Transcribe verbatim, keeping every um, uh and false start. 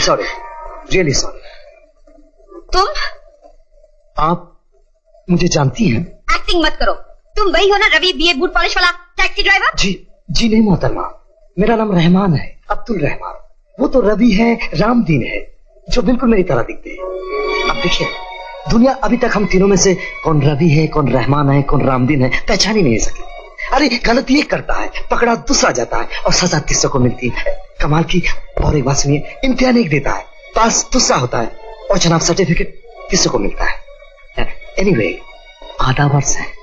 Sorry, really sorry. तुम? आप मुझे जानती हैं? एक्टिंग मत करो। तुम वही हो ना रवि, बीए बूट पॉलिश वाला टैक्सी ड्राइवर? जी जी नहीं मोहतरमा, मेरा नाम रहमान है, अब्दुल रहमान। वो तो रवि है, रामदीन है, जो बिल्कुल मेरी तरह दिखते हैं। अब देखिए, दुनिया अभी तक हम तीनों में से कौन रवि है, कौन रहमान है, कौन रामदीन है, पहचान ही नहीं सकी। अरे गलती एक करता है, पकड़ा दूसरा जाता है और सजा तीसरे को मिलती है। कमाल की और एक बात सुनिए, इम्तिहान एक देता है, पास दूसरा होता है और जनाब सर्टिफिकेट तीसरे को मिलता है। एनीवे, आधा वर्ष है।